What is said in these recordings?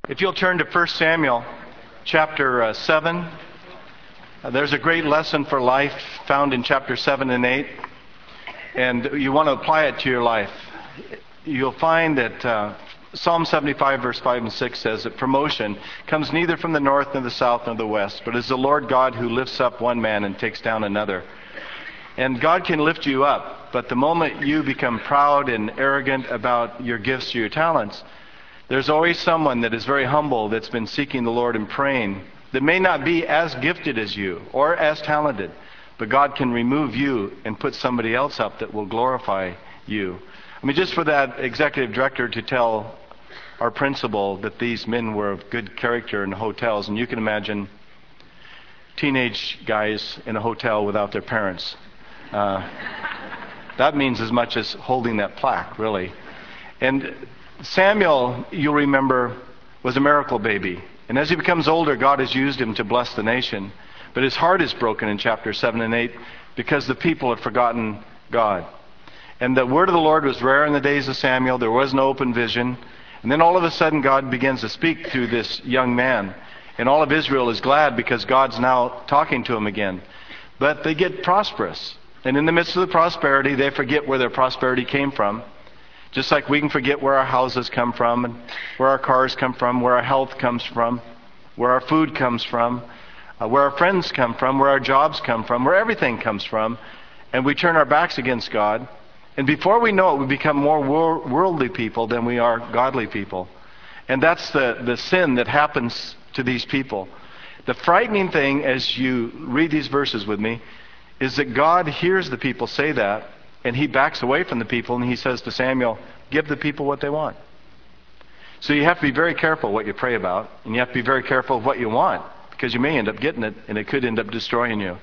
If you'll turn to 1 Samuel chapter 7, there's a great lesson for life found in chapter 7 and 8, and you want to apply it to your life. You'll find that Psalm 75 verse 5 and 6 says that promotion comes neither from the north nor the south nor the west, but is the Lord God who lifts up one man and takes down another. And God can lift you up, but the moment you become proud and arrogant about your gifts or your talents, there's always someone that is very humble that's been seeking the Lord and praying that may not be as gifted as you or as talented, but God can remove you and put somebody else up that will glorify you. I mean, just for that executive director to tell our principal that these men were of good character in hotels, and you can imagine teenage guys in a hotel without their parents. That means as much as holding that plaque, really. And Samuel, you'll remember, was a miracle baby. And as he becomes older, God has used him to bless the nation. But his heart is broken in chapter 7 and 8 because the people had forgotten God. And the word of the Lord was rare in the days of Samuel. There was no open vision. And then all of a sudden, God begins to speak through this young man. And all of Israel is glad because God's now talking to him again. But they get prosperous. And in the midst of the prosperity, they forget where their prosperity came from. Just like we can forget where our houses come from, and where our cars come from, where our health comes from, where our food comes from, where our friends come from, where our jobs come from, where everything comes from, and we turn our backs against God. And before we know it, we become more worldly people than we are godly people. And that's the sin that happens to these people. The frightening thing as you read these verses with me is that God hears the people say that, and he backs away from the people, and he says to Samuel, give the people what they want. So you have to be very careful what you pray about, and you have to be very careful of what you want, because you may end up getting it, and it could end up destroying you.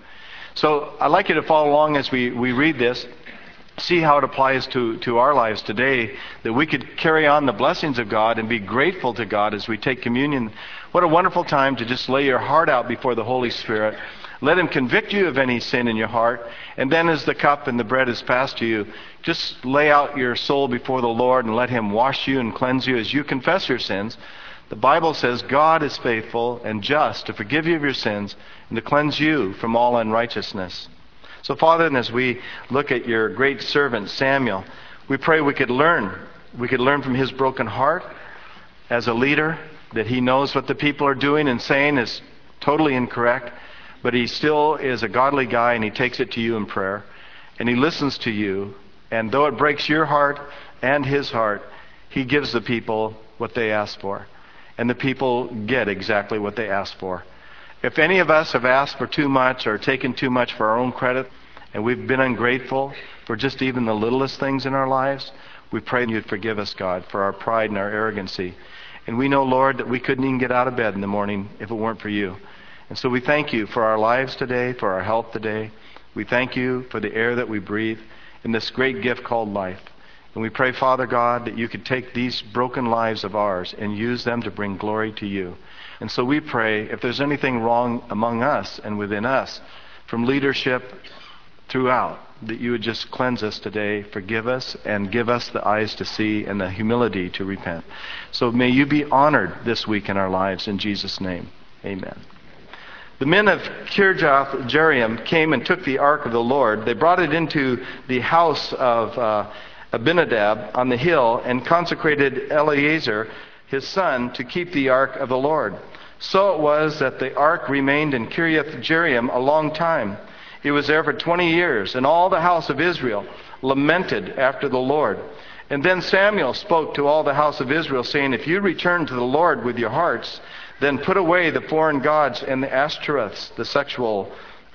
So I'd like you to follow along as we read this, see how it applies to our lives today, that we could carry on the blessings of God and be grateful to God as we take communion. What a wonderful time to just lay your heart out before the Holy Spirit. Let him convict you of any sin in your heart. And then as the cup and the bread is passed to you, just lay out your soul before the Lord and let him wash you and cleanse you as you confess your sins. The Bible says God is faithful and just to forgive you of your sins and to cleanse you from all unrighteousness. So Father, and as we look at your great servant Samuel, we pray we could learn. We could learn from his broken heart as a leader, that he knows what the people are doing and saying is totally incorrect. But he still is a godly guy, and he takes it to you in prayer. And he listens to you. And though it breaks your heart and his heart, he gives the people what they ask for. And the people get exactly what they ask for. If any of us have asked for too much or taken too much for our own credit, and we've been ungrateful for just even the littlest things in our lives, we pray you'd forgive us, God, for our pride and our arrogancy. And we know, Lord, that we couldn't even get out of bed in the morning if it weren't for you. And so we thank you for our lives today, for our health today. We thank you for the air that we breathe and this great gift called life. And we pray, Father God, that you could take these broken lives of ours and use them to bring glory to you. And so we pray, if there's anything wrong among us and within us, from leadership throughout, that you would just cleanse us today, forgive us, and give us the eyes to see and the humility to repent. So may you be honored this week in our lives, in Jesus' name. Amen. The men of Kirjath Jearim came and took the ark of the Lord. They brought it into the house of Abinadab on the hill and consecrated Eleazar, his son, to keep the ark of the Lord. So it was that the ark remained in Kirjath Jearim a long time. It was there for 20 years, and all the house of Israel lamented after the Lord. And then Samuel spoke to all the house of Israel, saying, if you return to the Lord with your hearts, then put away the foreign gods and the Ashtoreths, the sexual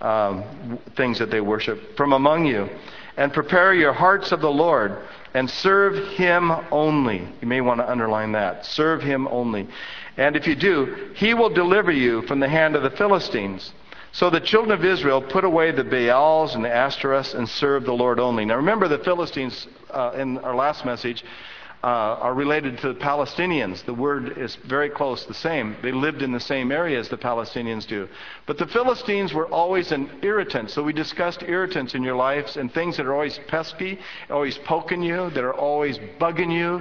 things that they worship, from among you, and prepare your hearts of the Lord, and serve him only. You may want to underline that. Serve him only. And if you do, he will deliver you from the hand of the Philistines. So the children of Israel put away the Baals and the Ashtoreths and served the Lord only. Now remember, the Philistines, in our last message, are related to the Palestinians. The word is very close, the same. They lived in the same area as the Palestinians do. But the Philistines were always an irritant. So we discussed irritants in your lives and things that are always pesky, always poking you, that are always bugging you,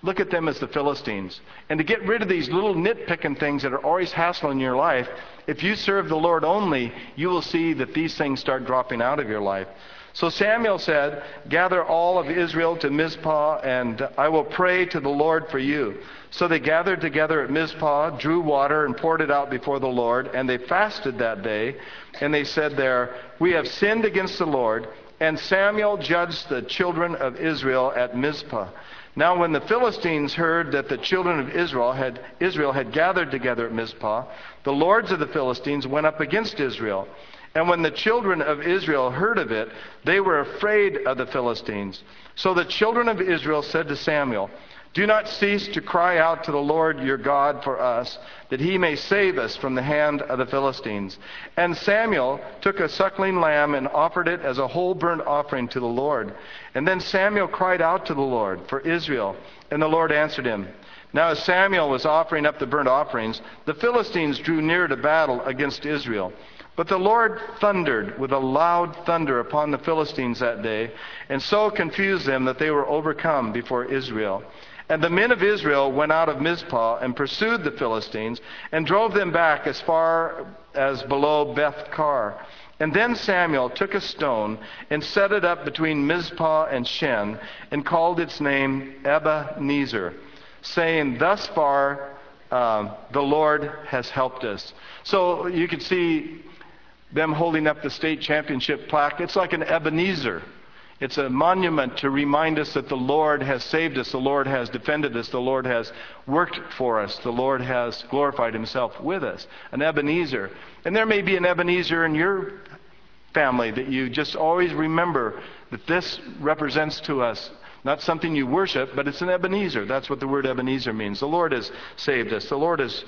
look at them as the Philistines. And to get rid of these little nitpicking things that are always hassling your life, if you serve the Lord only, you will see that these things start dropping out of your life. So Samuel said, gather all of Israel to Mizpah, and I will pray to the Lord for you. So they gathered together at Mizpah, drew water, and poured it out before the Lord. And they fasted that day. And they said there, we have sinned against the Lord. And Samuel judged the children of Israel at Mizpah. Now when the Philistines heard that the children of Israel had gathered together at Mizpah, the lords of the Philistines went up against Israel. And when the children of Israel heard of it, they were afraid of the Philistines. So the children of Israel said to Samuel, do not cease to cry out to the Lord your God for us, that he may save us from the hand of the Philistines. And Samuel took a suckling lamb and offered it as a whole burnt offering to the Lord. And then Samuel cried out to the Lord for Israel, and the Lord answered him. Now as Samuel was offering up the burnt offerings, the Philistines drew near to battle against Israel. But the Lord thundered with a loud thunder upon the Philistines that day, and so confused them that they were overcome before Israel. And the men of Israel went out of Mizpah and pursued the Philistines and drove them back as far as below Beth-kar. And then Samuel took a stone and set it up between Mizpah and Shen and called its name Ebenezer, saying, thus far the Lord has helped us. So you could see them holding up the state championship plaque. It's like an Ebenezer. It's a monument to remind us that the Lord has saved us, the Lord has defended us, the Lord has worked for us, the Lord has glorified himself with us. An Ebenezer. And there may be an Ebenezer in your family that you just always remember that this represents to us not something you worship, but it's an Ebenezer. That's what the word Ebenezer means. The Lord has saved us. The Lord has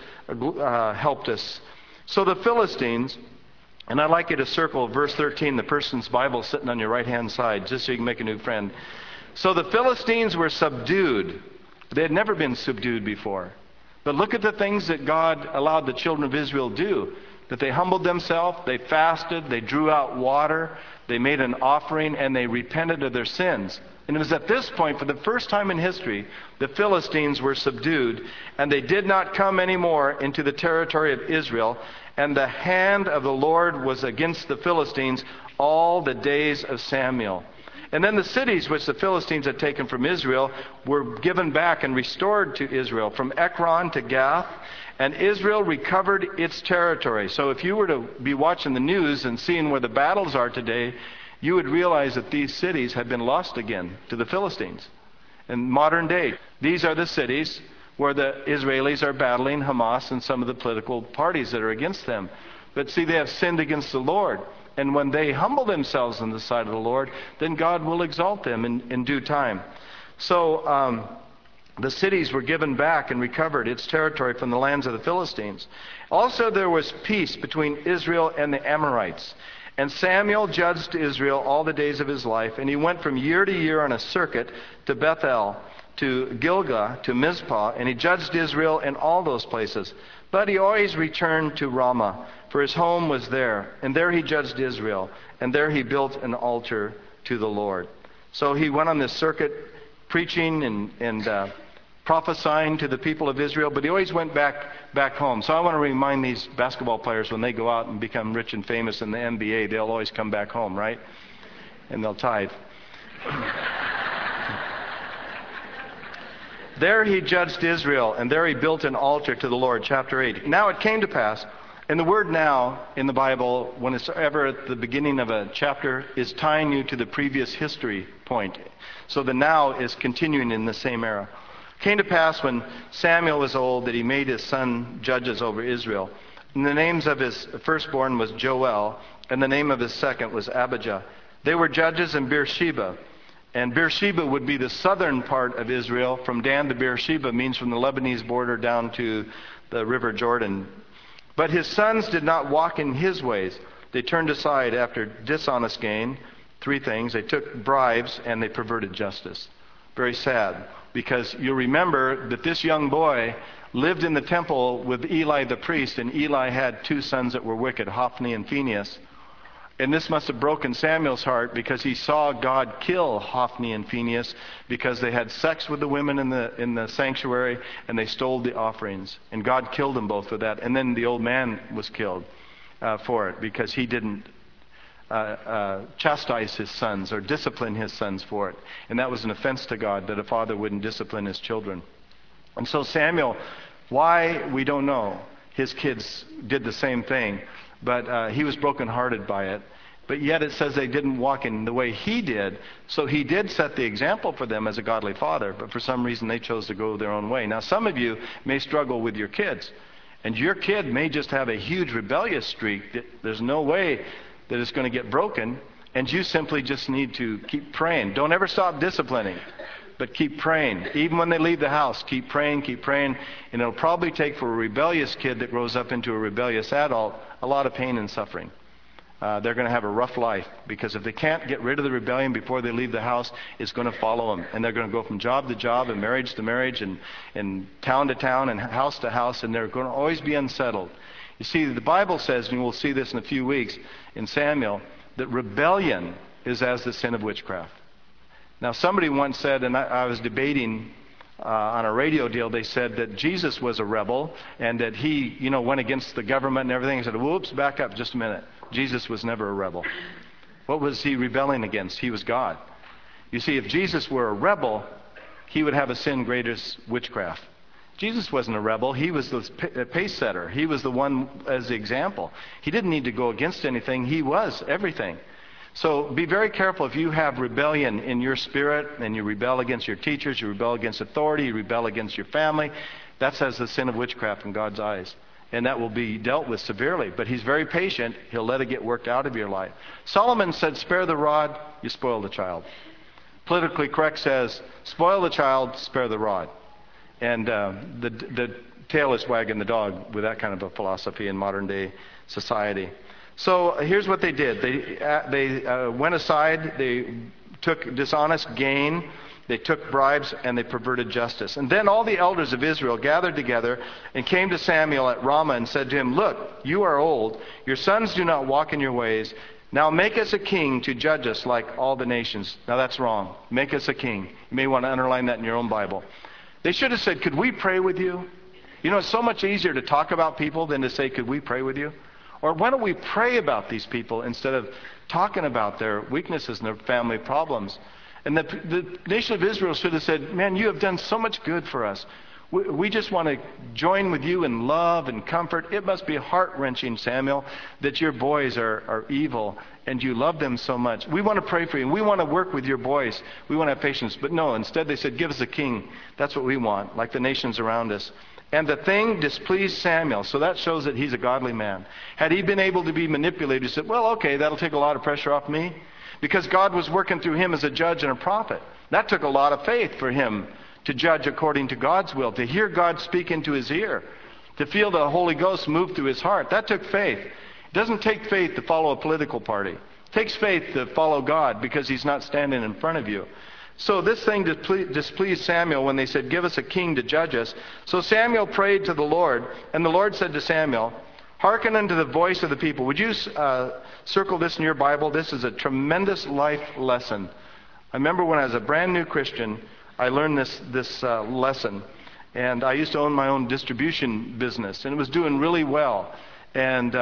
helped us. So the Philistines... And I'd like you to circle verse 13, the person's Bible sitting on your right-hand side, just so you can make a new friend. So the Philistines were subdued. They had never been subdued before. But look at the things that God allowed the children of Israel do. That they humbled themselves, they fasted, they drew out water, they made an offering, and they repented of their sins. And it was at this point, for the first time in history, the Philistines were subdued, and they did not come anymore into the territory of Israel. And the hand of the Lord was against the Philistines all the days of Samuel. And then the cities which the Philistines had taken from Israel were given back and restored to Israel, from Ekron to Gath. And Israel recovered its territory. So if you were to be watching the news and seeing where the battles are today, you would realize that these cities had been lost again to the Philistines. In modern day, these are the cities where the Israelis are battling Hamas and some of the political parties that are against them. But see, they have sinned against the Lord. And when they humble themselves on the side of the Lord, then God will exalt them in due time. So the cities were given back and recovered its territory from the lands of the Philistines. Also there was peace between Israel and the Amorites. And Samuel judged Israel all the days of his life, and he went from year to year on a circuit to Bethel, to Gilgal, to Mizpah, and he judged Israel in all those places. But he always returned to Ramah, for his home was there. And there he judged Israel, and there he built an altar to the Lord. So he went on this circuit preaching and prophesying to the people of Israel, but he always went back home. So I want to remind these basketball players, when they go out and become rich and famous in the NBA, they'll always come back home, right? And they'll tithe. There he judged Israel, and there he built an altar to the Lord. Chapter 8. Now it came to pass, and the word now in the Bible, when it's ever at the beginning of a chapter, is tying you to the previous history point. So the now is continuing in the same era. It came to pass when Samuel was old that he made his son judges over Israel. And the names of his firstborn was Joel, and the name of his second was Abijah. They were judges in Beersheba. And Beersheba would be the southern part of Israel. From Dan to Beersheba means from the Lebanese border down to the river Jordan. But his sons did not walk in his ways. They turned aside after dishonest gain. Three things. They took bribes and they perverted justice. Very sad. Because you remember that this young boy lived in the temple with Eli the priest. And Eli had two sons that were wicked, Hophni and Phinehas. And this must have broken Samuel's heart, because he saw God kill Hophni and Phinehas because they had sex with the women in the sanctuary, and they stole the offerings. And God killed them both for that. And then the old man was killed for it, because he didn't chastise his sons or discipline his sons for it. And that was an offense to God, that a father wouldn't discipline his children. And so Samuel, why, we don't know. His kids did the same thing. But he was brokenhearted by it. But yet it says they didn't walk in the way he did. So he did set the example for them as a godly father. But for some reason they chose to go their own way. Now some of you may struggle with your kids. And your kid may just have a huge rebellious streak. There's no way that it's going to get broken. And you simply just need to keep praying. Don't ever stop disciplining. But keep praying. Even when they leave the house, keep praying, keep praying. And it'll probably take, for a rebellious kid that grows up into a rebellious adult, a lot of pain and suffering. They're going to have a rough life, because if they can't get rid of the rebellion before they leave the house, it's going to follow them. And they're going to go from job to job and marriage to marriage and town to town and house to house, and they're going to always be unsettled. You see, the Bible says, and we'll see this in a few weeks in Samuel, that rebellion is as the sin of witchcraft. Now, somebody once said, and I was debating on a radio deal, they said that Jesus was a rebel and that he, went against the government and everything. I said, whoops, back up just a minute. Jesus was never a rebel. What was he rebelling against? He was God. You see, if Jesus were a rebel, he would have a sin greater as witchcraft. Jesus wasn't a rebel. He was the pace setter. He was the one as the example. He didn't need to go against anything. He was everything. So be very careful if you have rebellion in your spirit and you rebel against your teachers, you rebel against authority, you rebel against your family. That's as the sin of witchcraft in God's eyes. And that will be dealt with severely. But he's very patient. He'll let it get worked out of your life. Solomon said, spare the rod, you spoil the child. Politically correct says, spoil the child, spare the rod. And the tail is wagging the dog with that kind of a philosophy in modern day society. So here's what they did. They went aside. They took dishonest gain. They took bribes, and they perverted justice. And then all the elders of Israel gathered together and came to Samuel at Ramah and said to him, look, you are old. Your sons do not walk in your ways. Now make us a king to judge us like all the nations. Now that's wrong. Make us a king. You may want to underline that in your own Bible. They should have said, could we pray with you? It's so much easier to talk about people than to say, could we pray with you? Or why don't we pray about these people instead of talking about their weaknesses and their family problems? And the nation of Israel should have said, man, you have done so much good for us. We just want to join with you in love and comfort. It must be heart-wrenching, Samuel, that your boys are evil and you love them so much. We want to pray for you, and we want to work with your boys. We want to have patience. But no, instead they said, give us a king. That's what we want, like the nations around us. And the thing displeased Samuel. So that shows that he's a godly man. Had he been able to be manipulated, he said, well, okay, that'll take a lot of pressure off me. Because God was working through him as a judge and a prophet. That took a lot of faith for him to judge according to God's will, to hear God speak into his ear, to feel the Holy Ghost move through his heart. That took faith. It doesn't take faith to follow a political party. It takes faith to follow God because he's not standing in front of you. So this thing displeased Samuel when they said, give us a king to judge us. So Samuel prayed to the Lord, and the Lord said to Samuel, hearken unto the voice of the people. Would you circle this in your Bible? This is a tremendous life lesson. I remember when I was a brand new Christian, I learned this lesson. And I used to own my own distribution business, and it was doing really well. And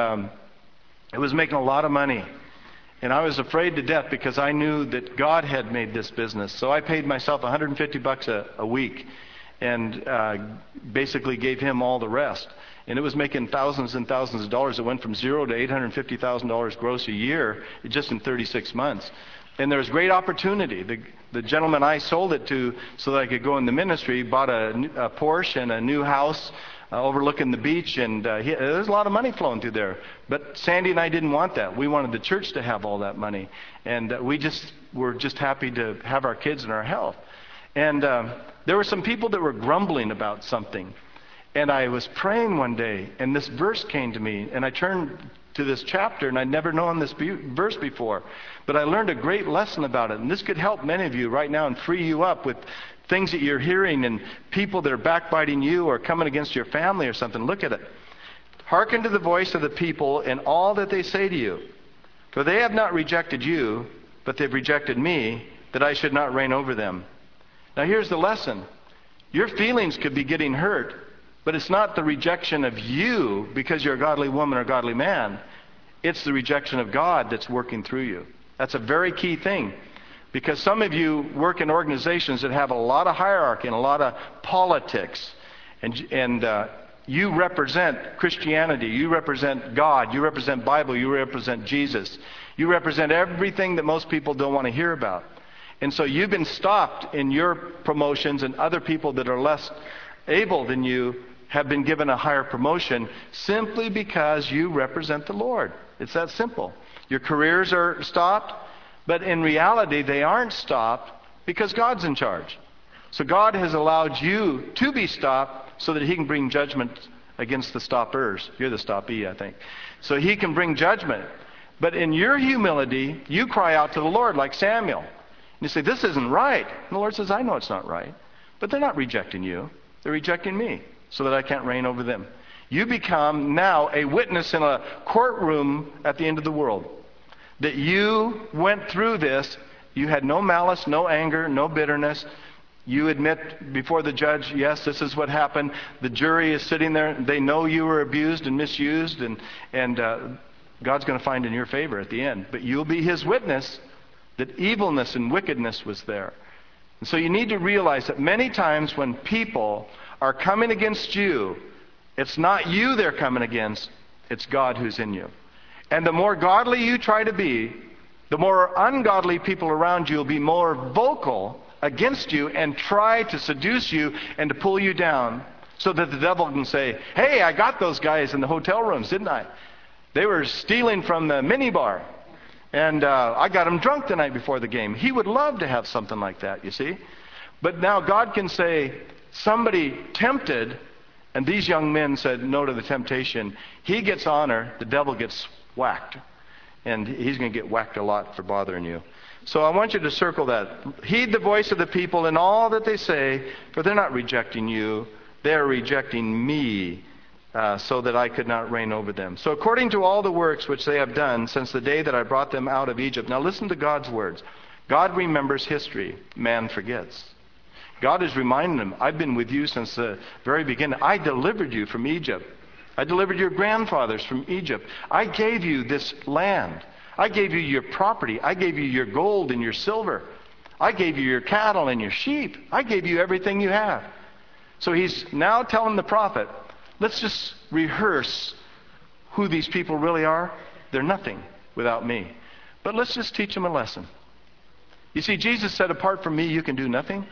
it was making a lot of money. And I was afraid to death because I knew that God had made this business. So I paid myself $150 a week and basically gave him all the rest. And it was making thousands and thousands of dollars. It went from zero to $850,000 gross a year just in 36 months. And there was great opportunity. The gentleman I sold it to so that I could go in the ministry bought a Porsche and a new house overlooking the beach, and there's a lot of money flowing through there. But Sandy and I didn't want that. We wanted the church to have all that money. And we were just happy to have our kids and our health. And there were some people that were grumbling about something. And I was praying one day, and this verse came to me, and I turned to this chapter, and I'd never known this verse before. But I learned a great lesson about it, and this could help many of you right now and free you up with things that you're hearing and people that are backbiting you or coming against your family or something. Look at it. Hearken to the voice of the people and all that they say to you. For they have not rejected you, but they've rejected me, that I should not reign over them. Now here's the lesson. Your feelings could be getting hurt, but it's not the rejection of you because you're a godly woman or godly man. It's the rejection of God that's working through you. That's a very key thing. Because some of you work in organizations that have a lot of hierarchy and a lot of politics. And you represent Christianity. You represent God. You represent Bible. You represent Jesus. You represent everything that most people don't want to hear about. And so you've been stopped in your promotions, and other people that are less able than you have been given a higher promotion simply because you represent the Lord. It's that simple. Your careers are stopped. But in reality, they aren't stopped because God's in charge. So God has allowed you to be stopped so that He can bring judgment against the stoppers. You're the stoppee, I think. So He can bring judgment. But in your humility, you cry out to the Lord like Samuel. And you say, this isn't right. And the Lord says, I know it's not right. But they're not rejecting you. They're rejecting me so that I can't reign over them. You become now a witness in a courtroom at the end of the world. That you went through this, you had no malice, no anger, no bitterness. You admit before the judge, yes, this is what happened. The jury is sitting there. They know you were abused and misused, and God's going to find in your favor at the end. But you'll be His witness that evilness and wickedness was there. And so you need to realize that many times when people are coming against you, it's not you they're coming against, it's God who's in you. And the more godly you try to be, the more ungodly people around you will be more vocal against you and try to seduce you and to pull you down so that the devil can say, hey, I got those guys in the hotel rooms, didn't I? They were stealing from the minibar. And I got them drunk the night before the game. He would love to have something like that, you see. But now God can say, somebody tempted, and these young men said no to the temptation. He gets honor, the devil gets whacked. And he's going to get whacked a lot for bothering you. So I want you to circle that. Heed the voice of the people in all that they say, for they're not rejecting you. They're rejecting me, so that I could not reign over them. So according to all the works which they have done since the day that I brought them out of Egypt. Now listen to God's words. God remembers history. Man forgets. God is reminding them, I've been with you since the very beginning. I delivered you from Egypt. I delivered your grandfathers from Egypt. I gave you this land. I gave you your property. I gave you your gold and your silver. I gave you your cattle and your sheep. I gave you everything you have. So he's now telling the prophet, let's just rehearse who these people really are. They're nothing without me. But let's just teach them a lesson. You see, Jesus said, apart from me, you can do nothing.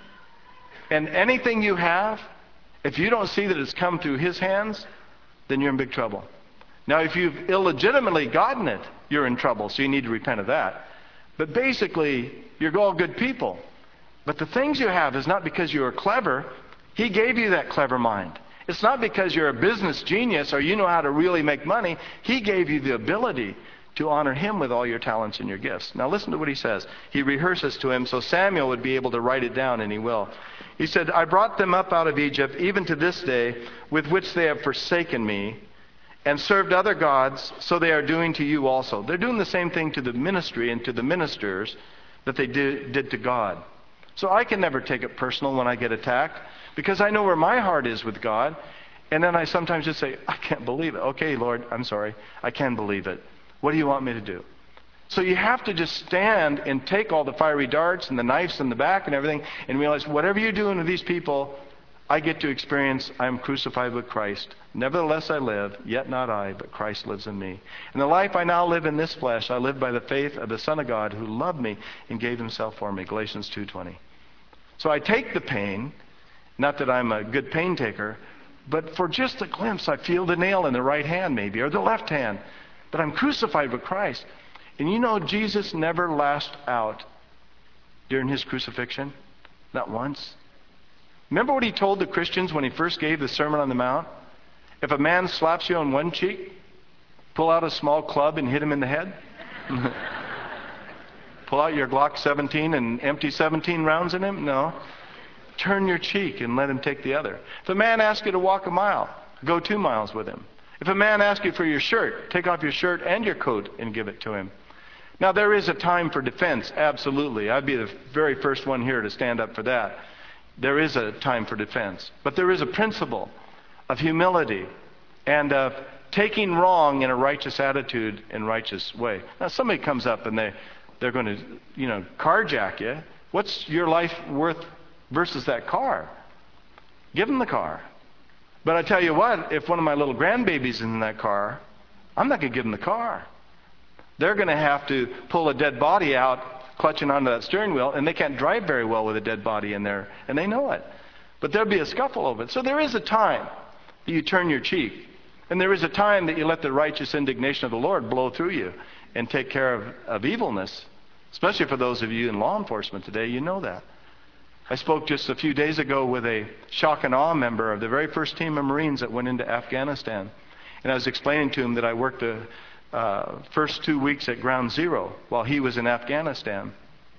And anything you have, if you don't see that it's come through His hands, then you're in big trouble. Now, if you've illegitimately gotten it, you're in trouble, so you need to repent of that. But basically, you're all good people. But the things you have is not because you are clever. He gave you that clever mind. It's not because you're a business genius or you know how to really make money. He gave you the ability to honor Him with all your talents and your gifts. Now listen to what he says. He rehearses to him so Samuel would be able to write it down, and he will. He said, I brought them up out of Egypt, even to this day, with which they have forsaken me, and served other gods, so they are doing to you also. They're doing the same thing to the ministry and to the ministers that they did to God. So I can never take it personal when I get attacked, because I know where my heart is with God. And then I sometimes just say, I can't believe it. Okay, Lord, I'm sorry. I can believe it. What do you want me to do? So you have to just stand and take all the fiery darts and the knives in the back and everything and realize whatever you're doing to these people, I get to experience I am crucified with Christ. Nevertheless I live, yet not I, but Christ lives in me. And the life I now live in this flesh, I live by the faith of the Son of God who loved me and gave Himself for me. Galatians 2:20. So I take the pain, not that I'm a good pain taker, but for just a glimpse I feel the nail in the right hand maybe, or the left hand. But I'm crucified with Christ. And you know, Jesus never lashed out during His crucifixion. Not once. Remember what He told the Christians when He first gave the Sermon on the Mount? If a man slaps you on one cheek, pull out a small club and hit him in the head. Pull out your Glock 17 and empty 17 rounds in him? No. Turn your cheek and let him take the other. If a man asks you to walk a mile, go 2 miles with him. If a man asks you for your shirt, take off your shirt and your coat and give it to him. Now, there is a time for defense, absolutely. I'd be the very first one here to stand up for that. There is a time for defense. But there is a principle of humility and of taking wrong in a righteous attitude and righteous way. Now, somebody comes up and they're going to, carjack you. What's your life worth versus that car? Give them the car. But I tell you what, if one of my little grandbabies is in that car, I'm not going to give them the car. They're going to have to pull a dead body out, clutching onto that steering wheel, and they can't drive very well with a dead body in there, and they know it. But there'll be a scuffle over it. So there is a time that you turn your cheek, and there is a time that you let the righteous indignation of the Lord blow through you and take care of evilness, especially for those of you in law enforcement today. You know that. I spoke just a few days ago with a shock and awe member of the very first team of Marines that went into Afghanistan. And I was explaining to him that I worked the first 2 weeks at Ground Zero while he was in Afghanistan.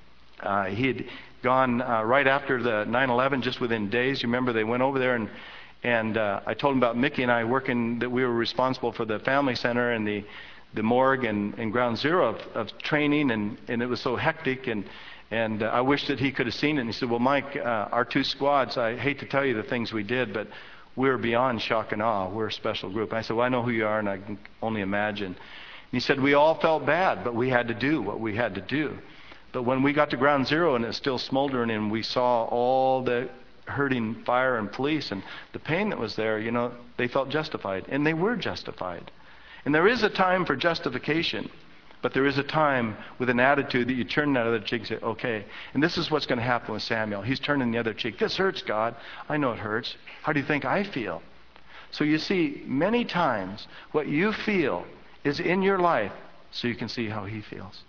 He had gone right after the 9/11, just within days. You remember they went over there and I told him about Mickey and I working, that we were responsible for the family center and the morgue and Ground Zero of training, and it was so hectic, and I wish that he could have seen it. And he said, well, Mike, our two squads, I hate to tell you the things we did, but we're beyond shock and awe. We're a special group. And I said, well, I know who you are, and I can only imagine. And he said, we all felt bad, but we had to do what we had to do. But when we got to Ground Zero and it's still smoldering and we saw all the hurting fire and police and the pain that was there, they felt justified. And they were justified. And there is a time for justification, but there is a time with an attitude that you turn that other cheek and say, okay. And this is what's going to happen with Samuel. He's turning the other cheek. This hurts, God. I know it hurts. How do you think I feel? So you see, many times what you feel is in your life so you can see how he feels.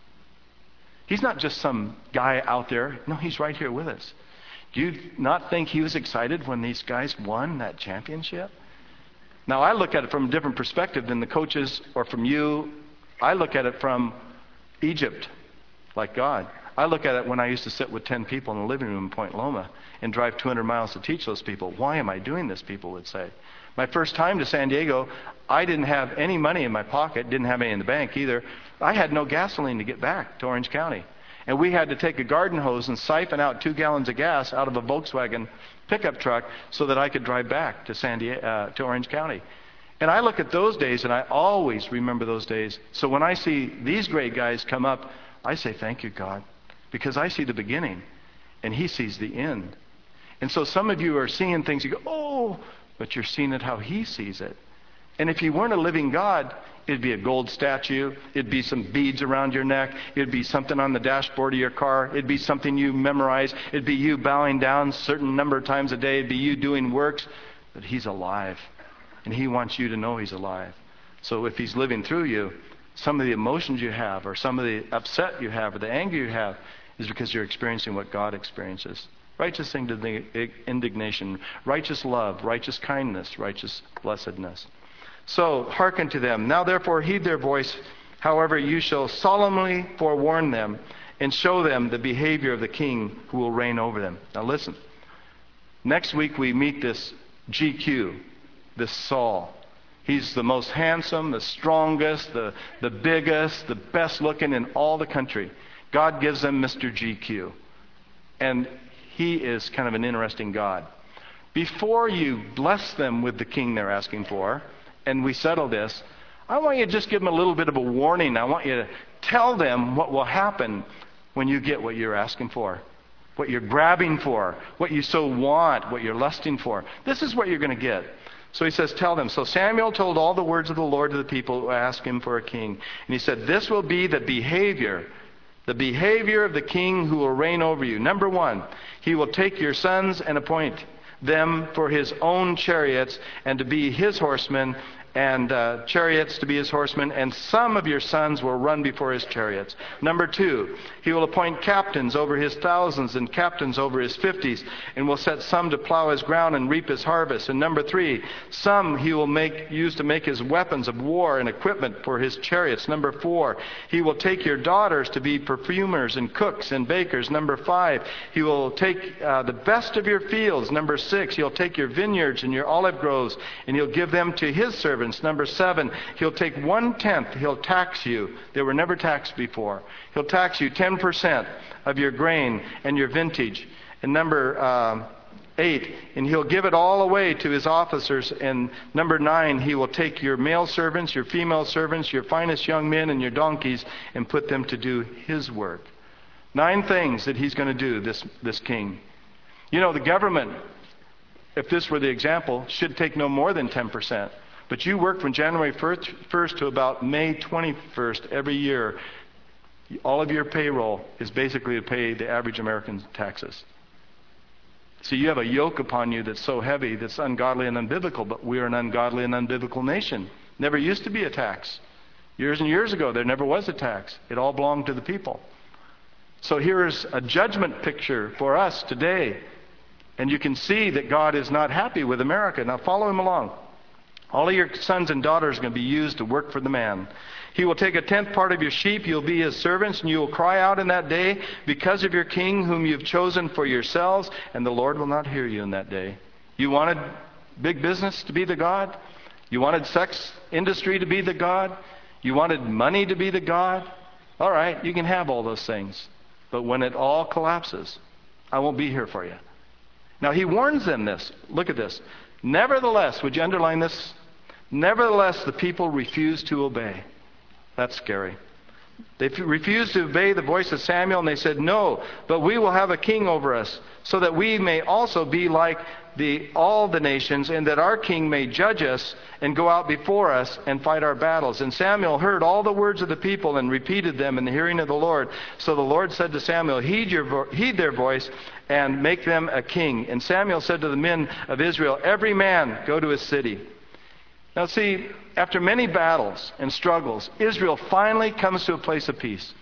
He's not just some guy out there. No, he's right here with us. Do you not think he was excited when these guys won that championship? Now, I look at it from a different perspective than the coaches or from you. I look at it from Egypt, like God. I look at it when I used to sit with 10 people in the living room in Point Loma and drive 200 miles to teach those people. Why am I doing this, people would say. My first time to San Diego, I didn't have any money in my pocket, didn't have any in the bank either. I had no gasoline to get back to Orange County. And we had to take a garden hose and siphon out 2 gallons of gas out of a Volkswagen pickup truck so that I could drive back to Orange County. And I look at those days, and I always remember those days. So when I see these great guys come up, I say, thank you, God, because I see the beginning, and he sees the end. And so some of you are seeing things, you go, oh, but you're seeing it how he sees it. And if you weren't a living God, it'd be a gold statue. It'd be some beads around your neck. It'd be something on the dashboard of your car. It'd be something you memorize. It'd be you bowing down a certain number of times a day. It'd be you doing works. But he's alive. And he wants you to know he's alive. So if he's living through you, some of the emotions you have, or some of the upset you have, or the anger you have, is because you're experiencing what God experiences. Righteous indignation, righteous love, righteous kindness, righteous blessedness. So hearken to them. Now therefore heed their voice. However, you shall solemnly forewarn them and show them the behavior of the king who will reign over them. Now listen. Next week we meet this GQ, this Saul. He's the most handsome, the strongest, the biggest, the best looking in all the country. God gives them Mr. GQ. And he is kind of an interesting God. Before you bless them with the king they're asking for, and we settle this, I want you to just give them a little bit of a warning. I want you to tell them what will happen when you get what you're asking for, what you're grabbing for, what you so want, what you're lusting for. This is what you're going to get. So he says, tell them. So Samuel told all the words of the Lord to the people who asked him for a king. And he said, this will be the behavior of the king who will reign over you. Number one, he will take your sons and appoint them for his own chariots and to be his horsemen, and chariots to be his horsemen, and some of your sons will run before his chariots. Number two, he will appoint captains over his thousands and captains over his 50s, and will set some to plow his ground and reap his harvest. And number three, some he will use to make his weapons of war and equipment for his chariots. Number four, he will take your daughters to be perfumers and cooks and bakers. Number five, he will take the best of your fields. Number six, he'll take your vineyards and your olive groves, and he'll give them to his servants. servants. Number 7, he'll take 1/10. He'll tax you. They were never taxed before. He'll tax you 10% of your grain and your vintage. And number 8, and he'll give it all away to his officers. And number 9, he will take your male servants, your female servants, your finest young men, and your donkeys, and put them to do his work. 9 things that he's going to do, this king. You know, the government, if this were the example, should take no more than 10%. But you work from January 1st to about May 21st every year. All of your payroll is basically to pay the average American taxes. So you have a yoke upon you that's so heavy that's ungodly and unbiblical, but we are an ungodly and unbiblical nation. Never used to be a tax. Years and years ago, there never was a tax. It all belonged to the people. So here's a judgment picture for us today. And you can see that God is not happy with America. Now follow him along. All of your sons and daughters are going to be used to work for the man. He will take 1/10 part of your sheep. You'll be his servants, and you will cry out in that day because of your king whom you've chosen for yourselves, and the Lord will not hear you in that day. You wanted big business to be the God? You wanted sex industry to be the God? You wanted money to be the God? All right, you can have all those things. But when it all collapses, I won't be here for you. Now he warns them this. Look at this. Nevertheless, would you underline this? Nevertheless, the people refused to obey. That's scary. They refused to obey the voice of Samuel, and they said, "No, but we will have a king over us, so that we may also be like all the nations, and that our king may judge us and go out before us and fight our battles." And Samuel heard all the words of the people and repeated them in the hearing of the Lord. So the Lord said to Samuel, "Heed their voice and make them a king." And Samuel said to the men of Israel, "Every man go to his city." Now see, after many battles and struggles, Israel finally comes to a place of peace.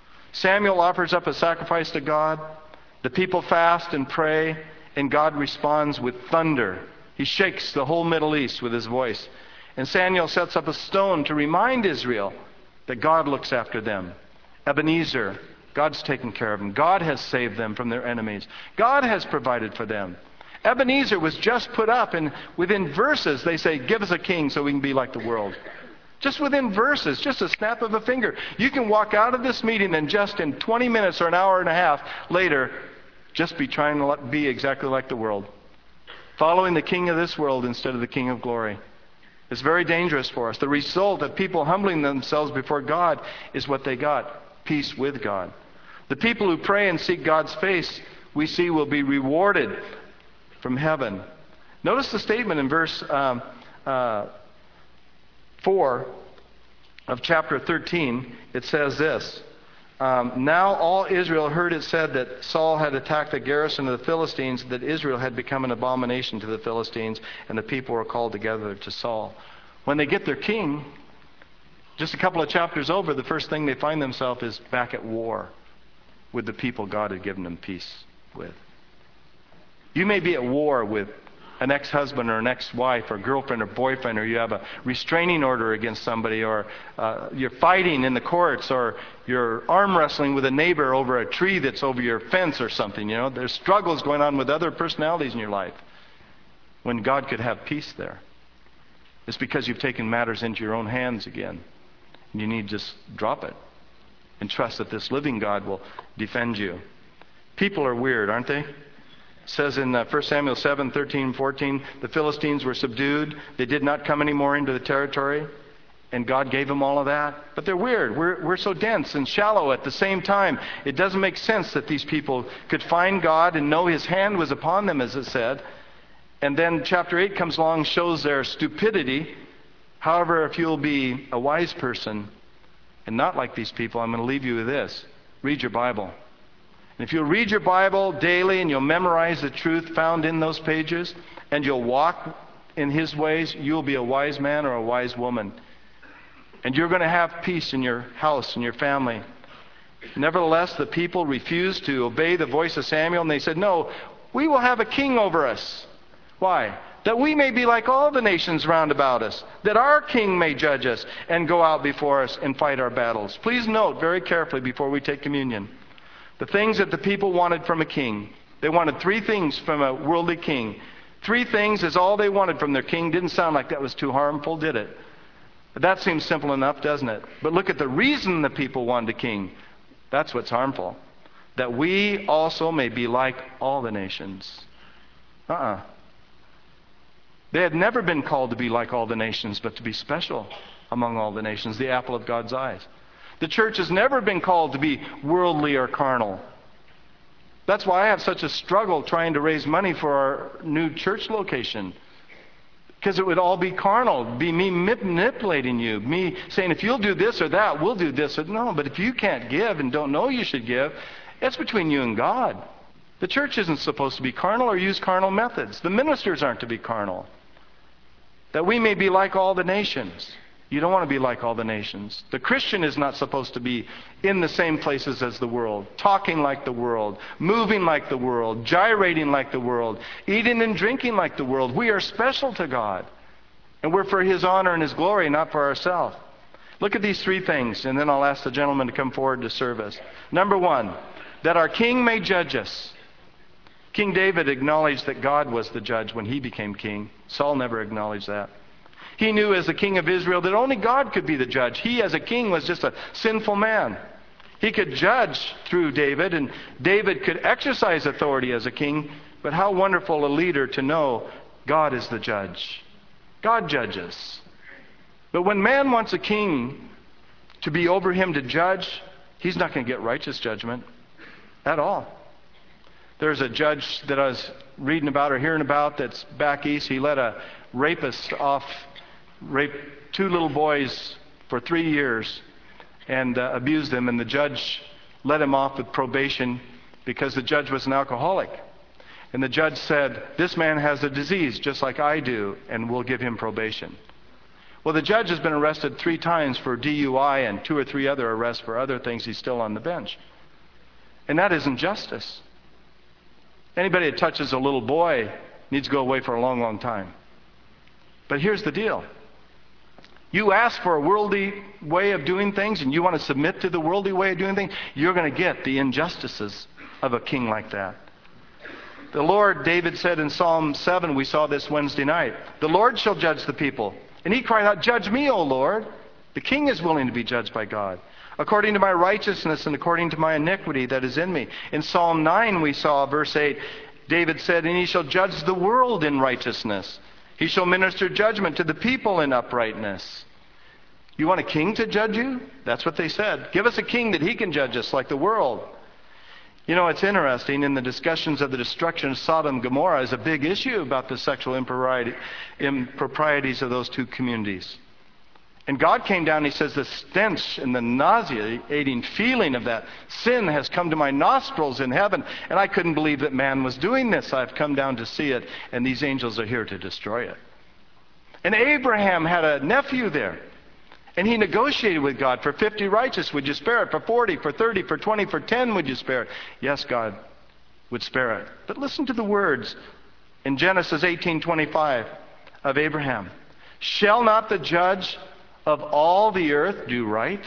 Samuel offers up a sacrifice to God. The people fast and pray, and God responds with thunder. He shakes the whole Middle East with his voice. And Samuel sets up a stone to remind Israel that God looks after them. Ebenezer, God's taken care of them. God has saved them from their enemies. God has provided for them. Ebenezer was just put up, and within verses they say, "Give us a king so we can be like the world." Just within verses, just a snap of a finger. You can walk out of this meeting and just in 20 minutes or an hour and a half later, just be trying to be exactly like the world. Following the king of this world instead of the king of glory. It's very dangerous for us. The result of people humbling themselves before God is what they got. Peace with God. The people who pray and seek God's face, we see, will be rewarded from heaven. Notice the statement in verse 4 of chapter 13. It says this. Now all Israel heard it said that Saul had attacked the garrison of the Philistines, that Israel had become an abomination to the Philistines, and the people were called together to Saul. When they get their king, just a couple of chapters over, the first thing they find themselves is back at war with the people God had given them peace with. You may be at war with an ex-husband or an ex-wife or girlfriend or boyfriend, or you have a restraining order against somebody, or you're fighting in the courts, or you're arm wrestling with a neighbor over a tree that's over your fence or something. You know, there's struggles going on with other personalities in your life. When God could have peace there, it's because you've taken matters into your own hands again. And you need to just drop it and trust that this living God will defend you. People are weird, aren't they? It says in 1 Samuel 7, 13, 14, the Philistines were subdued. They did not come anymore into the territory. And God gave them all of that. But they're weird. We're so dense and shallow at the same time. It doesn't make sense that these people could find God and know His hand was upon them, as it said. And then chapter 8 comes along and shows their stupidity. However, if you'll be a wise person and not like these people, I'm going to leave you with this. Read your Bible. And if you'll read your Bible daily and you'll memorize the truth found in those pages, and you'll walk in His ways, you'll be a wise man or a wise woman. And you're going to have peace in your house and your family. Nevertheless, the people refused to obey the voice of Samuel, and they said, "No, we will have a king over us." Why? That we may be like all the nations round about us. That our king may judge us and go out before us and fight our battles. Please note very carefully before we take communion. The things that the people wanted from a king. They wanted 3 things from a worldly king. 3 things is all they wanted from their king. Didn't sound like that was too harmful, did it? That seems simple enough, doesn't it? But look at the reason the people wanted a king. That's what's harmful. That we also may be like all the nations. They had never been called to be like all the nations, but to be special among all the nations, the apple of God's eyes. The church has never been called to be worldly or carnal. That's why I have such a struggle trying to raise money for our new church location. Because it would all be carnal. It'd be me manipulating you. Me saying, if you'll do this or that, we'll do this. No, but if you can't give and don't know you should give, it's between you and God. The church isn't supposed to be carnal or use carnal methods. The ministers aren't to be carnal. That we may be like all the nations. You don't want to be like all the nations. The Christian is not supposed to be in the same places as the world, talking like the world, moving like the world, gyrating like the world, eating and drinking like the world. We are special to God. And we're for His honor and His glory, not for ourselves. Look at these 3 things, and then I'll ask the gentleman to come forward to serve us. Number 1, that our king may judge us. King David acknowledged that God was the judge when he became king. Saul never acknowledged that. He knew as the king of Israel that only God could be the judge. He as a king was just a sinful man. He could judge through David, and David could exercise authority as a king. But how wonderful a leader to know God is the judge. God judges. But when man wants a king to be over him to judge, he's not going to get righteous judgment at all. There's a judge that I was reading about or hearing about that's back east. He let a rapist off, raped 2 little boys for 3 years and abused them. And the judge let him off with probation because the judge was an alcoholic. And the judge said, this man has a disease just like I do, and we'll give him probation. Well, the judge has been arrested 3 times for DUI and 2 or 3 other arrests for other things. He's still on the bench. And that isn't justice. Anybody that touches a little boy needs to go away for a long, long time. But here's the deal. You ask for a worldly way of doing things and you want to submit to the worldly way of doing things, you're going to get the injustices of a king like that. The Lord, David said in Psalm 7, we saw this Wednesday night, the Lord shall judge the people. And he cried out, judge me, O Lord. The king is willing to be judged by God. According to my righteousness and according to my iniquity that is in me. In Psalm 9 we saw, verse 8, David said, and he shall judge the world in righteousness. He shall minister judgment to the people in uprightness. You want a king to judge you? That's what they said. Give us a king that he can judge us like the world. You know, it's interesting, in the discussions of the destruction of Sodom and Gomorrah is a big issue about the sexual improprieties of those 2 communities. And God came down and He says, the stench and the nauseating feeling of that sin has come to my nostrils in heaven. And I couldn't believe that man was doing this. I've come down to see it, and these angels are here to destroy it. And Abraham had a nephew there. And he negotiated with God. For 50 righteous, would you spare it? For 40, for 30, for 20, for 10, would you spare it? Yes, God would spare it. But listen to the words in Genesis 18:25 of Abraham. Shall not the judge of all the earth do right?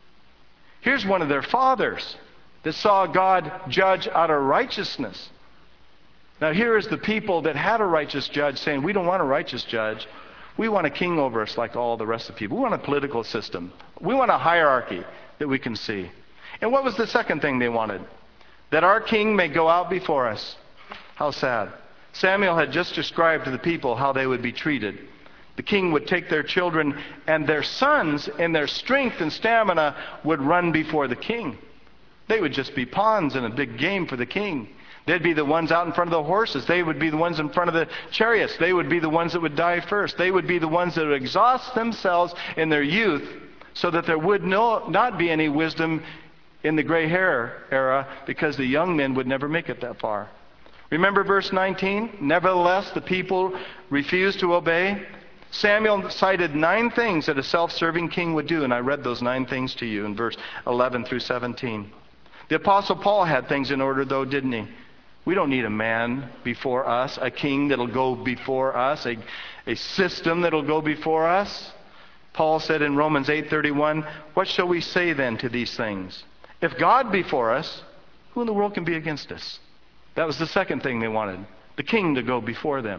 Here's one of their fathers that saw God judge out of righteousness. Now here is the people that had a righteous judge saying, we don't want a righteous judge. We want a king over us like all the rest of the people. We want a political system. We want a hierarchy that we can see. And what was the second thing they wanted? That our king may go out before us. How sad. Samuel had just described to the people how they would be treated. The king would take their children, and their sons in their strength and stamina would run before the king. They would just be pawns in a big game for the king. They'd be the ones out in front of the horses. They would be the ones in front of the chariots. They would be the ones that would die first. They would be the ones that would exhaust themselves in their youth so that there would not be any wisdom in the gray hair era, because the young men would never make it that far. Remember verse 19? Nevertheless, the people refused to obey. Samuel cited 9 things that a self-serving king would do, and I read those 9 things to you in verse 11 through 17. The Apostle Paul had things in order, though, didn't he? We don't need a man before us, a king that'll go before us, a system that'll go before us. Paul said in Romans 8:31, what shall we say then to these things? If God be for us, who in the world can be against us? That was the second thing they wanted, the king to go before them.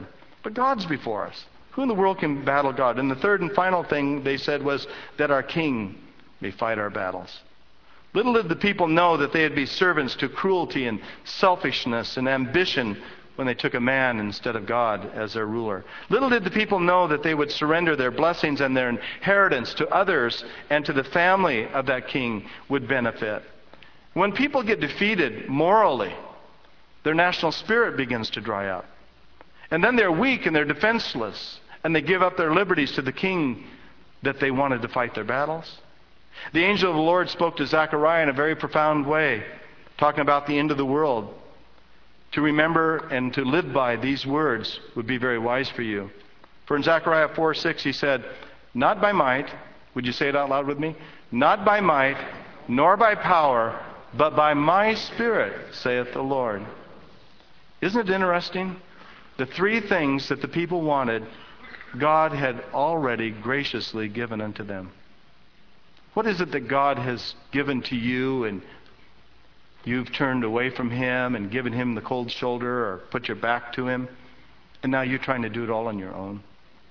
But God's before us. Who in the world can battle God? And the third and final thing they said was that our king may fight our battles. Little did the people know that they would be servants to cruelty and selfishness and ambition when they took a man instead of God as their ruler. Little did the people know that they would surrender their blessings and their inheritance to others, and to the family of that king would benefit. When people get defeated morally, their national spirit begins to dry up. And then they're weak and they're defenseless, and they give up their liberties to the king that they wanted to fight their battles. The angel of the Lord spoke to Zechariah in a very profound way, talking about the end of the world. To remember and to live by these words would be very wise for you. For in Zechariah 4:6 he said, "Not by might," would you say it out loud with me? "Not by might, nor by power, but by my Spirit, saith the Lord." Isn't it interesting? The three things that the people wanted, God had already graciously given unto them. What is it that God has given to you and you've turned away from Him and given Him the cold shoulder or put your back to Him, and now you're trying to do it all on your own?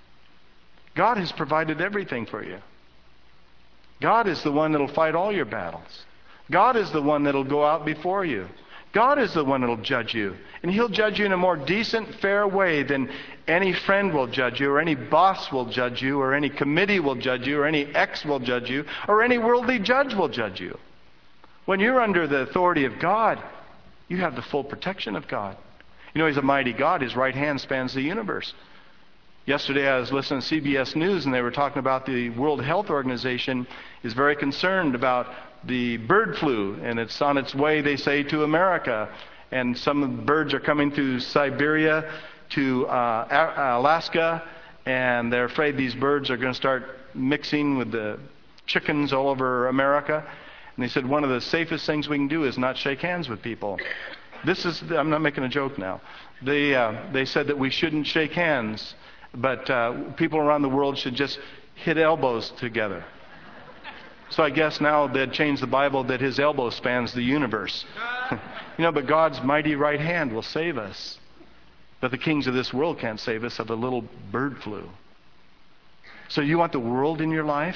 God has provided everything for you. God is the one that'll fight all your battles. God is the one that'll go out before you. God is the one that'll judge you. And He'll judge you in a more decent, fair way than any friend will judge you, or any boss will judge you, or any committee will judge you, or any ex will judge you, or any worldly judge will judge you. When you're under the authority of God, you have the full protection of God. You know, He's a mighty God. His right hand spans the universe. Yesterday I was listening to CBS News, and they were talking about the World Health Organization is very concerned about the bird flu, and it's on its way, they say, to America. And some of the birds are coming through Siberia to Alaska, and they're afraid these birds are going to start mixing with the chickens all over America. And they said one of the safest things we can do is not shake hands with people. I'm not making a joke now. They said that we shouldn't shake hands, but people around the world should just hit elbows together. So I guess now they'd change the Bible that His elbow spans the universe. But God's mighty right hand will save us. But the kings of this world can't save us of a little bird flu. So you want the world in your life?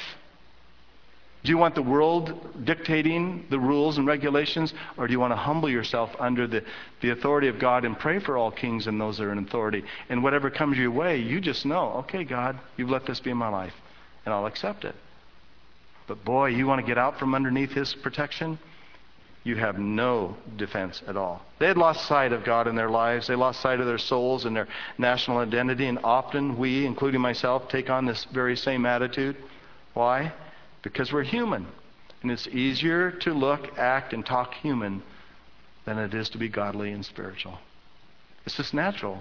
Do you want the world dictating the rules and regulations? Or do you want to humble yourself under the authority of God and pray for all kings and those that are in authority? And whatever comes your way, you just know, okay, God, you've let this be in my life, and I'll accept it. But boy, you want to get out from underneath His protection? You have no defense at all. They had lost sight of God in their lives. They lost sight of their souls and their national identity. And often we, including myself, take on this very same attitude. Why? Because we're human. And it's easier to look, act, and talk human than it is to be godly and spiritual. It's just natural.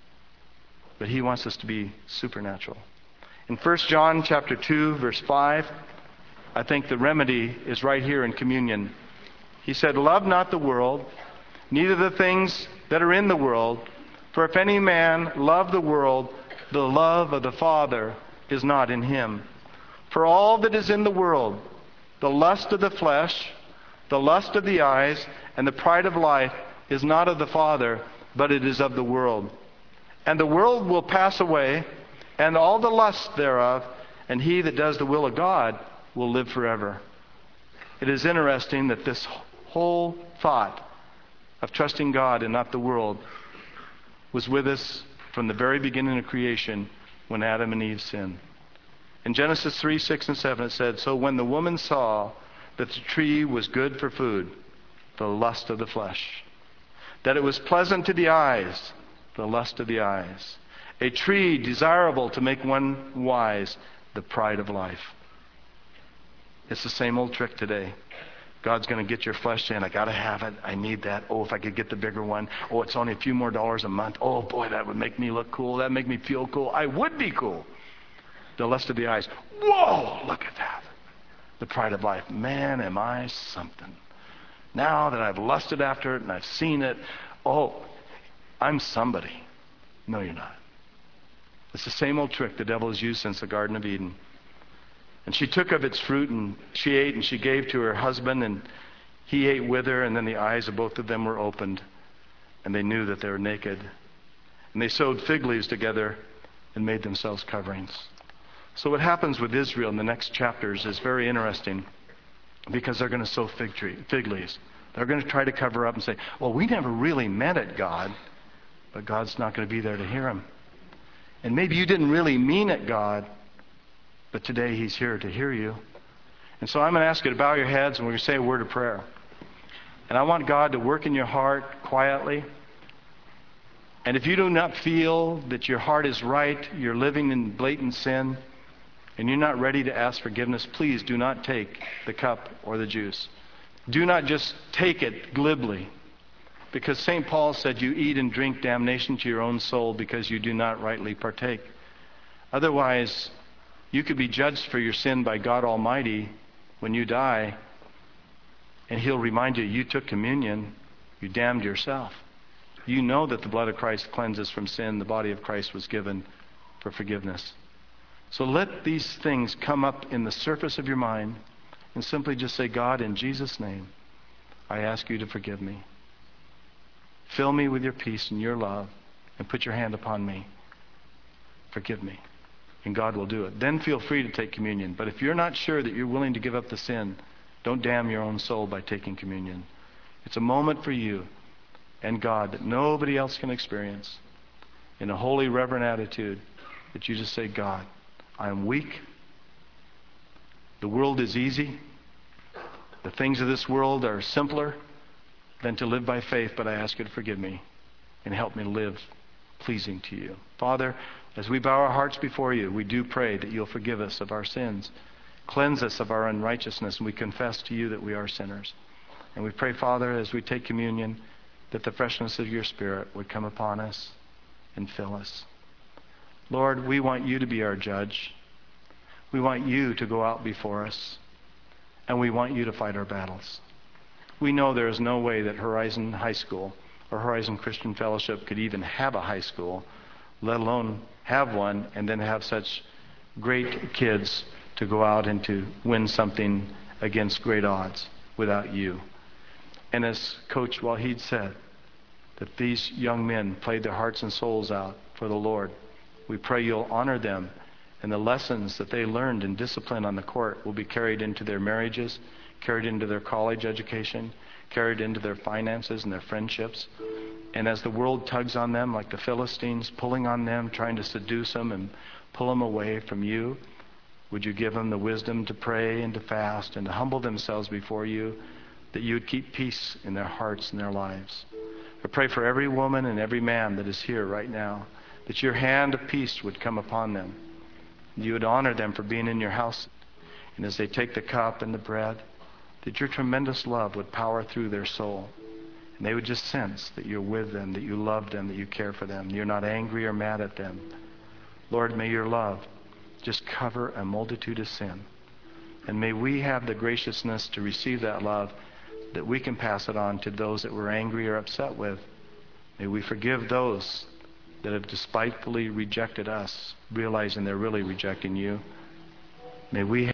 But He wants us to be supernatural. In 1 John chapter 2, verse 5, I think the remedy is right here in communion. He said, "Love not the world, neither the things that are in the world. For if any man love the world, the love of the Father is not in him. For all that is in the world, the lust of the flesh, the lust of the eyes, and the pride of life is not of the Father, but it is of the world. And the world will pass away, and all the lust thereof, and he that does the will of God will live forever." It is interesting that this whole thought of trusting God and not the world was with us from the very beginning of creation when Adam and Eve sinned. In Genesis 3, 6, and 7 it said, "So when the woman saw that the tree was good for food, the lust of the flesh, that it was pleasant to the eyes, the lust of the eyes, a tree desirable to make one wise, the pride of life." It's the same old trick today. God's going to get your flesh saying, "I got to have it. I need that. Oh, if I could get the bigger one. Oh, it's only a few more dollars a month. Oh, boy, that would make me look cool. That would make me feel cool. I would be cool." The lust of the eyes. Whoa, look at that. The pride of life. Man, am I something. Now that I've lusted after it and I've seen it, oh, I'm somebody. No, you're not. It's the same old trick the devil has used since the Garden of Eden. And she took of its fruit, and she ate, and she gave to her husband, and he ate with her, and then the eyes of both of them were opened, and they knew that they were naked. And they sewed fig leaves together and made themselves coverings. So what happens with Israel in the next chapters is very interesting, because they're going to sow fig leaves. They're going to try to cover up and say, well, we never really meant it, God. But God's not going to be there to hear them. And maybe you didn't really mean it, God. But today He's here to hear you. And so I'm going to ask you to bow your heads and we're going to say a word of prayer. And I want God to work in your heart quietly. And if you do not feel that your heart is right, you're living in blatant sin, and you're not ready to ask forgiveness, please do not take the cup or the juice. Do not just take it glibly. Because St. Paul said you eat and drink damnation to your own soul because you do not rightly partake. Otherwise, you could be judged for your sin by God Almighty when you die, and He'll remind you, you took communion, you damned yourself. You know that the blood of Christ cleanses from sin. The body of Christ was given for forgiveness. So let these things come up in the surface of your mind and simply just say, God, in Jesus' name, I ask you to forgive me. Fill me with your peace and your love and put your hand upon me. Forgive me. And God will do it. Then feel free to take communion. But if you're not sure that you're willing to give up the sin, don't damn your own soul by taking communion. It's a moment for you and God that nobody else can experience, in a holy, reverent attitude, that you just say, God, I am weak. The world is easy. The things of this world are simpler than to live by faith, but I ask you to forgive me and help me live pleasing to you. Father, as we bow our hearts before you, we do pray that you'll forgive us of our sins, cleanse us of our unrighteousness, and we confess to you that we are sinners. And we pray, Father, as we take communion, that the freshness of your Spirit would come upon us and fill us. Lord, we want you to be our judge. We want you to go out before us, and we want you to fight our battles. We know there is no way that Horizon High School or Horizon Christian Fellowship could even have a high school, let alone have one, and then have such great kids to go out and to win something against great odds without you. And as Coach Wahid said, that these young men played their hearts and souls out for the Lord. We pray you'll honor them, and the lessons that they learned in discipline on the court will be carried into their marriages, carried into their college education, carried into their finances and their friendships. And as the world tugs on them like the Philistines, pulling on them, trying to seduce them and pull them away from you, would you give them the wisdom to pray and to fast and to humble themselves before you, that you would keep peace in their hearts and their lives. I pray for every woman and every man that is here right now, that your hand of peace would come upon them. You would honor them for being in your house. And as they take the cup and the bread, that your tremendous love would power through their soul. And they would just sense that you're with them, that you love them, that you care for them. You're not angry or mad at them. Lord, may your love just cover a multitude of sin. And may we have the graciousness to receive that love, that we can pass it on to those that we're angry or upset with. May we forgive those that have despitefully rejected us, realizing they're really rejecting you. May we